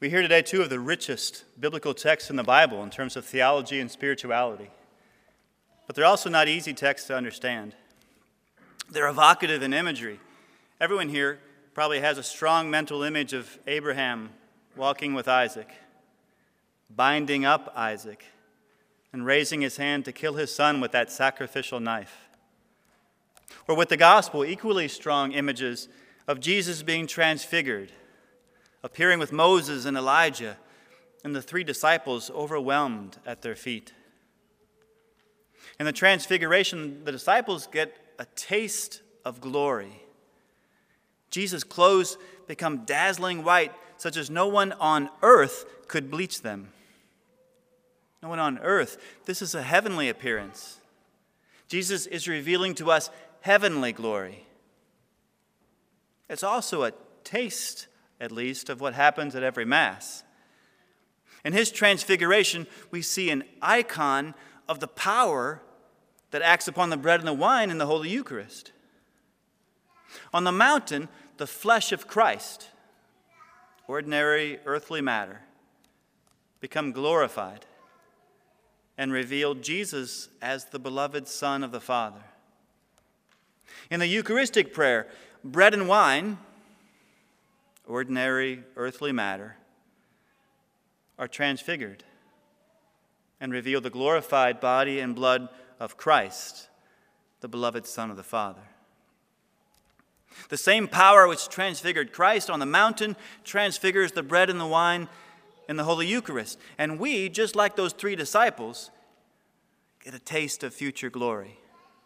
We hear today two of the richest biblical texts in the Bible in terms of theology and spirituality. But they're also not easy texts to understand. They're evocative in imagery. Everyone here probably has a strong mental image of Abraham walking with Isaac, binding up Isaac, and raising his hand to kill his son with that sacrificial knife. Or with the gospel, equally strong images of Jesus being transfigured, appearing with Moses and Elijah, and the three disciples overwhelmed at their feet. In the transfiguration, the disciples get a taste of glory. Jesus' clothes become dazzling white, such as no one on earth could bleach them. No one on earth. This is a heavenly appearance. Jesus is revealing to us heavenly glory. It's also a taste, at least, of what happens at every Mass. In his transfiguration, we see an icon of the power that acts upon the bread and the wine in the Holy Eucharist. On the mountain, the flesh of Christ, ordinary earthly matter, become glorified and revealed Jesus as the beloved Son of the Father. In the Eucharistic prayer, bread and wine, ordinary earthly matter, are transfigured and reveal the glorified body and blood of Christ, the beloved Son of the Father. The same power which transfigured Christ on the mountain transfigures the bread and the wine in the Holy Eucharist. And we, just like those three disciples, get a taste of future glory.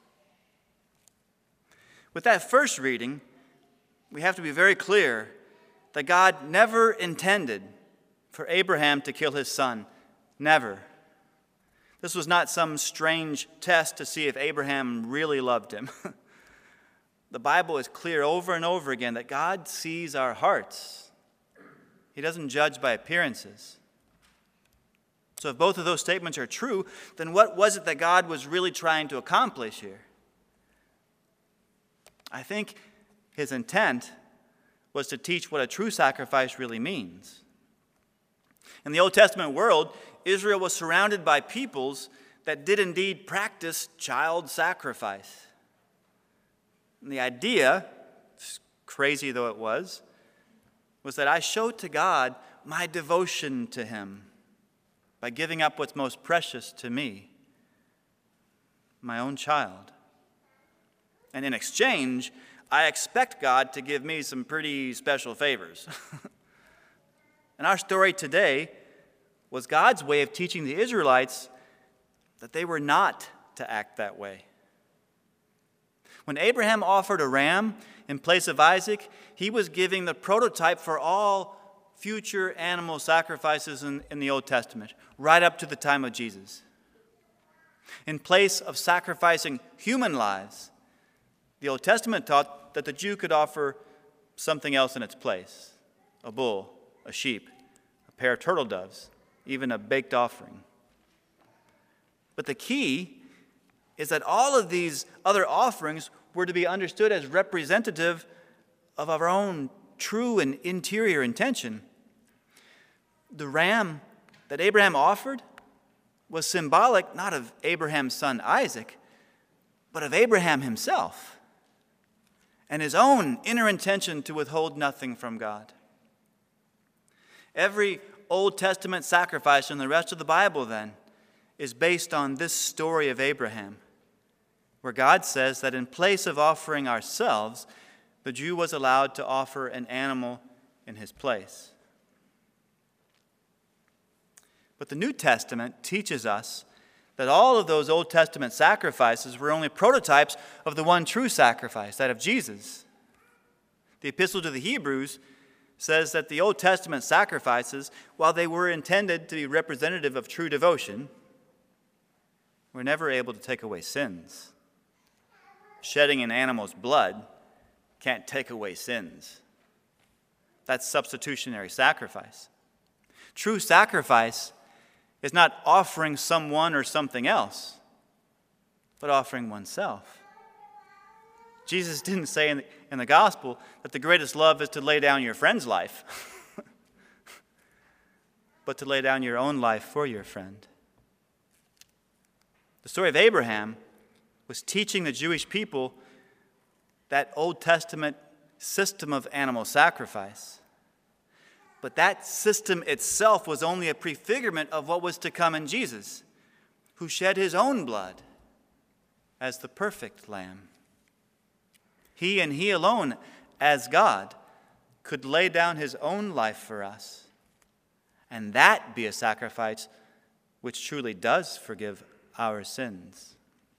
With that first reading, we have to be very clear that God never intended for Abraham to kill his son. Never. This was not some strange test to see if Abraham really loved him. The Bible is clear over and over again that God sees our hearts. He doesn't judge by appearances. So if both of those statements are true, then what was it that God was really trying to accomplish here? I think his intent was to teach what a true sacrifice really means. In the Old Testament world, Israel was surrounded by peoples that did indeed practice child sacrifice. And the idea, crazy though it was that I showed to God my devotion to him by giving up what's most precious to me, my own child. And in exchange, I expect God to give me some pretty special favors. And our story today was God's way of teaching the Israelites that they were not to act that way. When Abraham offered a ram in place of Isaac, he was giving the prototype for all future animal sacrifices in the Old Testament, right up to the time of Jesus. In place of sacrificing human lives, the Old Testament taught that the Jew could offer something else in its place: a bull, a sheep, a pair of turtle doves, even a baked offering. But the key is that all of these other offerings were to be understood as representative of our own true and interior intention. The ram that Abraham offered was symbolic not of Abraham's son Isaac, but of Abraham himself and his own inner intention to withhold nothing from God. Every Old Testament sacrifice in the rest of the Bible, then, is based on this story of Abraham, where God says that in place of offering ourselves, the Jew was allowed to offer an animal in his place. But the New Testament teaches us that all of those Old Testament sacrifices were only prototypes of the one true sacrifice, that of Jesus. The Epistle to the Hebrews says that the Old Testament sacrifices, while they were intended to be representative of true devotion, were never able to take away sins. Shedding an animal's blood can't take away sins. That's substitutionary sacrifice. True sacrifice is not offering someone or something else, but offering oneself. Jesus didn't say in the gospel that the greatest love is to lay down your friend's life. but to lay down your own life for your friend. The story of Abraham was teaching the Jewish people that Old Testament system of animal sacrifice. But that system itself was only a prefigurement of what was to come in Jesus, who shed his own blood as the perfect lamb. He and he alone, as God, could lay down his own life for us, and that be a sacrifice which truly does forgive our sins.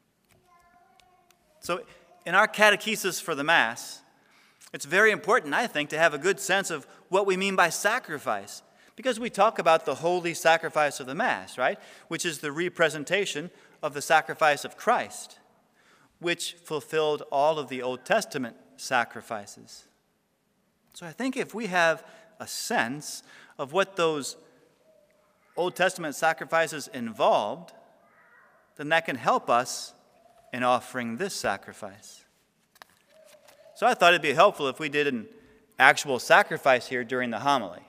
So, in our catechesis for the Mass, it's very important, I think, to have a good sense of what we mean by sacrifice, because we talk about the holy sacrifice of the Mass, right? Which is the representation of the sacrifice of Christ, which fulfilled all of the Old Testament sacrifices. So I think if we have a sense of what those Old Testament sacrifices involved, then that can help us in offering this sacrifice. So I thought it'd be helpful if we did an actual sacrifice here during the homily.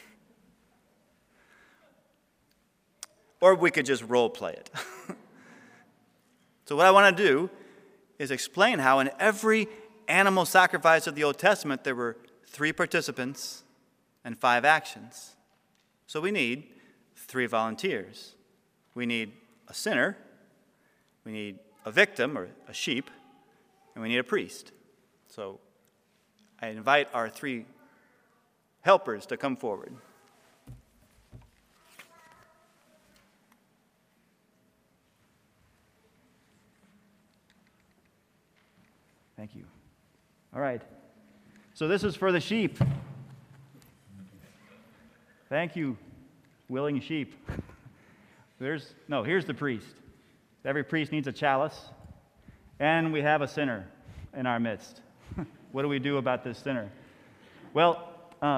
Or we could just role play it. So what I want to do is explain how in every animal sacrifice of the Old Testament there were 3 participants and 5 actions. So we need 3 volunteers. We need a sinner, we need a victim or a sheep, and we need a priest. So I invite our 3 helpers to come forward. Thank you. All right. So this is for the sheep. Thank you, willing sheep. Here's the priest. Every priest needs a chalice, and we have a sinner in our midst. What do we do about this sinner? Well,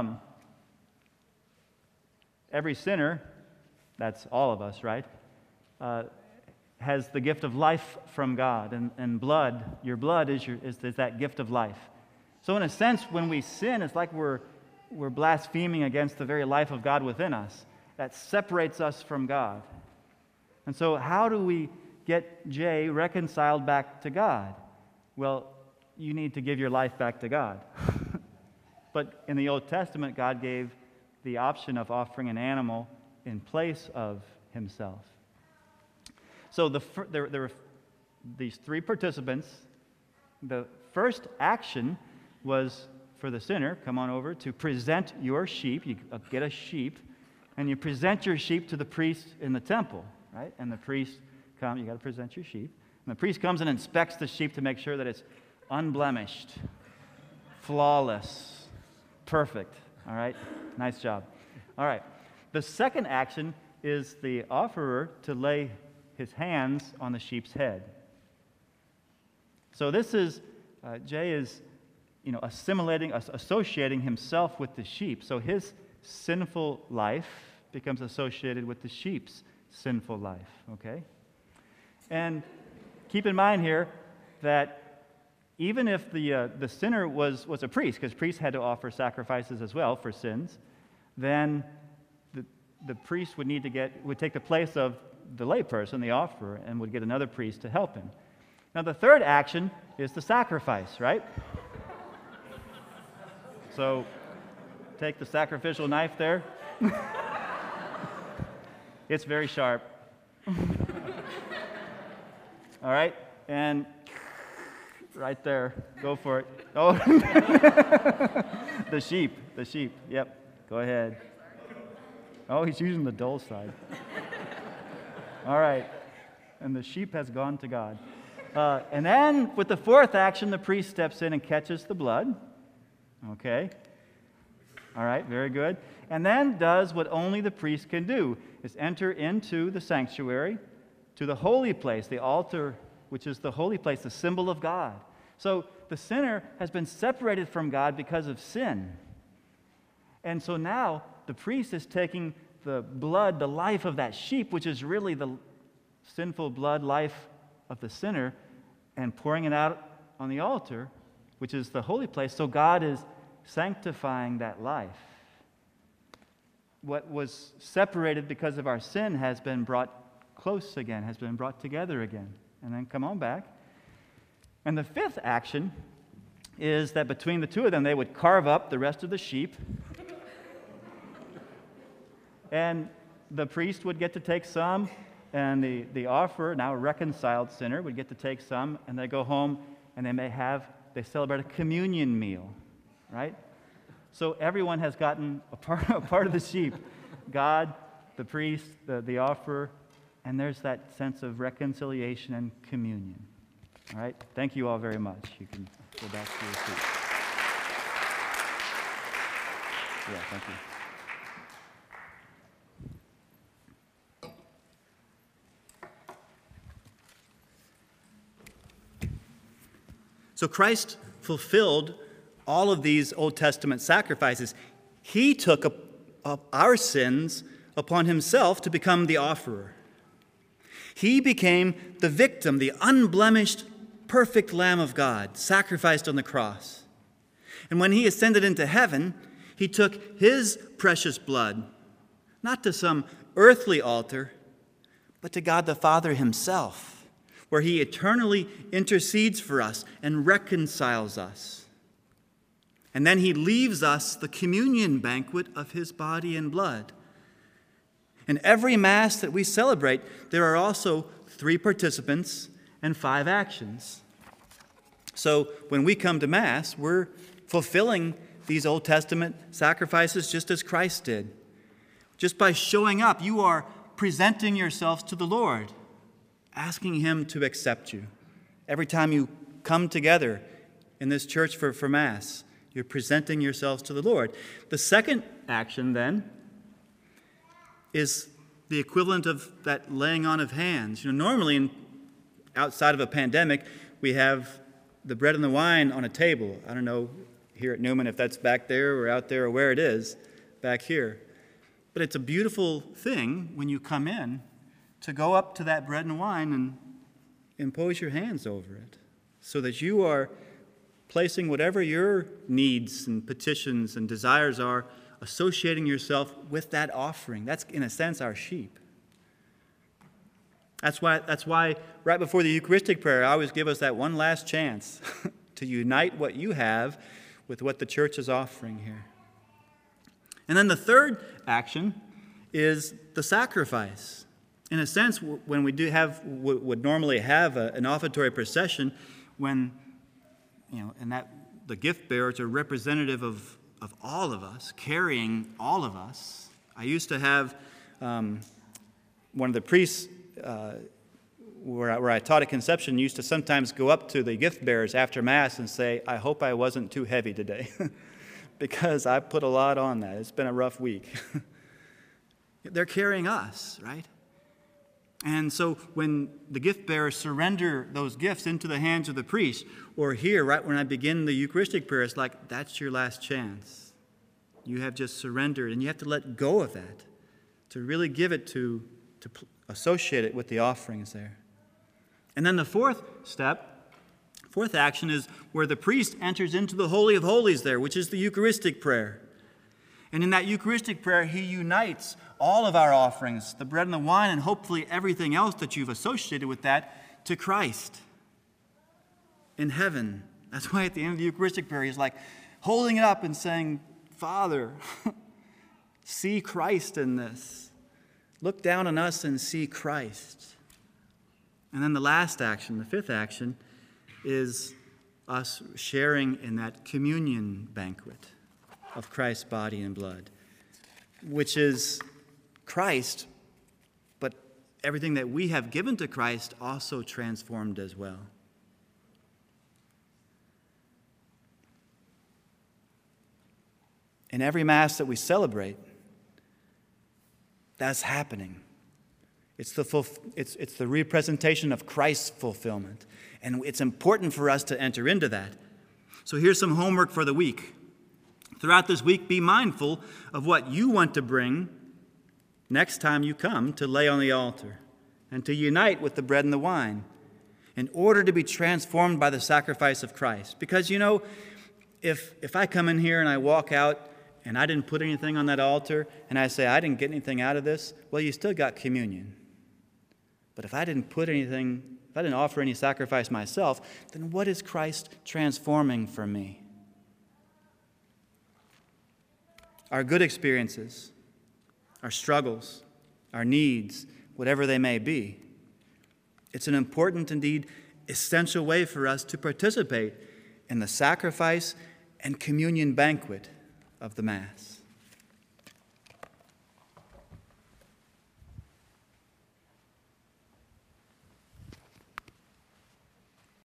every sinner, that's all of us, right, has the gift of life from God, and blood, your blood is that gift of life. So in a sense, when we sin, it's like we're blaspheming against the very life of God within us. That separates us from God. And so how do we get Jay reconciled back to God? Well, you need to give your life back to God. But in the Old Testament, God gave the option of offering an animal in place of himself. So there were these 3 participants. The first action was for the sinner, come on over, to present your sheep. You get a sheep, and you present your sheep to the priest in the temple, right? And the priest comes, you got to present your sheep. And the priest comes and inspects the sheep to make sure that it's unblemished, flawless, perfect, all right? Nice job. All right. The second action is the offerer to lay his hands on the sheep's head. So this is, Jay is, associating himself with the sheep. So his sinful life becomes associated with the sheep's sinful life, okay? And keep in mind here that even if the sinner was a priest, because priests had to offer sacrifices as well for sins, then the priest would take the place of the layperson, the offerer, and would get another priest to help him. Now the third action is the sacrifice, right? So take the sacrificial knife there. It's very sharp. All right, and right there, go for it. Oh, the sheep, yep, go ahead. Oh, he's using the dull side. All right, and the sheep has gone to God. And then with the fourth action, the priest steps in and catches the blood. Okay, all right, very good. And then does what only the priest can do, is enter into the sanctuary, to the holy place, the altar, which is the holy place, the symbol of God. So the sinner has been separated from God because of sin. And so now the priest is taking the blood, the life of that sheep, which is really the sinful blood life of the sinner, and pouring it out on the altar, which is the holy place. So God is sanctifying that life. what was separated because of our sin has been brought close again, has been brought together again. And then come on back. And the fifth action is that between the two of them, they would carve up the rest of the sheep. And the priest would get to take some, and the offerer, now a reconciled sinner, would get to take some, and they go home, and they celebrate a communion meal, right? So everyone has gotten a part of the sheep. God, the priest, the offerer, and there's that sense of reconciliation and communion. All right? Thank you all very much. You can go back to your seat. Yeah, thank you. So Christ fulfilled all of these Old Testament sacrifices. He took our sins upon himself to become the offerer. He became the victim, the unblemished, perfect Lamb of God, sacrificed on the cross. And when he ascended into heaven, he took his precious blood, not to some earthly altar, but to God the Father himself, where he eternally intercedes for us and reconciles us. And then he leaves us the communion banquet of his body and blood. In every Mass that we celebrate, there are also 3 participants and 5 actions. So when we come to Mass, we're fulfilling these Old Testament sacrifices just as Christ did. Just by showing up, you are presenting yourselves to the Lord, asking him to accept you. Every time you come together in this church for Mass, you're presenting yourselves to the Lord. The second action, then, is the equivalent of that laying on of hands. Normally, outside of a pandemic, we have the bread and the wine on a table. I don't know here at Newman if that's back there or out there or where it is, back here. But it's a beautiful thing when you come in to go up to that bread and wine and impose your hands over it so that you are placing whatever your needs and petitions and desires are, associating yourself with that offering. That's, in a sense, our sheep. That's why right before the Eucharistic prayer, I always give us that one last chance to unite what you have with what the church is offering here. And then the third action is the sacrifice. In a sense, when we would normally have an offertory procession, when and that the gift bearers are representative of all of us, carrying all of us. I used to have one of the priests where I taught at Conception used to sometimes go up to the gift bearers after Mass and say, "I hope I wasn't too heavy today," because I put a lot on that. It's been a rough week. They're carrying us, right? And so when the gift bearers surrender those gifts into the hands of the priest, or here, right when I begin the Eucharistic prayer, it's like, that's your last chance. You have just surrendered, and you have to let go of that to really give it to associate it with the offerings there. And then the fourth action is where the priest enters into the Holy of Holies there, which is the Eucharistic prayer. And in that Eucharistic prayer, he unites all of our offerings, the bread and the wine, and hopefully everything else that you've associated with that, to Christ in heaven. That's why at the end of the Eucharistic prayer, he's like holding it up and saying, "Father, see Christ in this. Look down on us and see Christ." And then the last action, the fifth action, is us sharing in that communion banquet of Christ's body and blood, which is Christ, but everything that we have given to Christ also transformed as well. In every Mass that we celebrate, that's happening. It's the representation of Christ's fulfillment, and it's important for us to enter into that. So here's some homework for the week. Throughout this week, be mindful of what you want to bring next time you come to lay on the altar and to unite with the bread and the wine in order to be transformed by the sacrifice of Christ. Because, if I come in here and I walk out and I didn't put anything on that altar, and I say, I didn't get anything out of this, well, you still got communion. But if I didn't offer any sacrifice myself, then what is Christ transforming for me? Our good experiences, our struggles, our needs, whatever they may be, it's an important, indeed essential way for us to participate in the sacrifice and communion banquet of the Mass.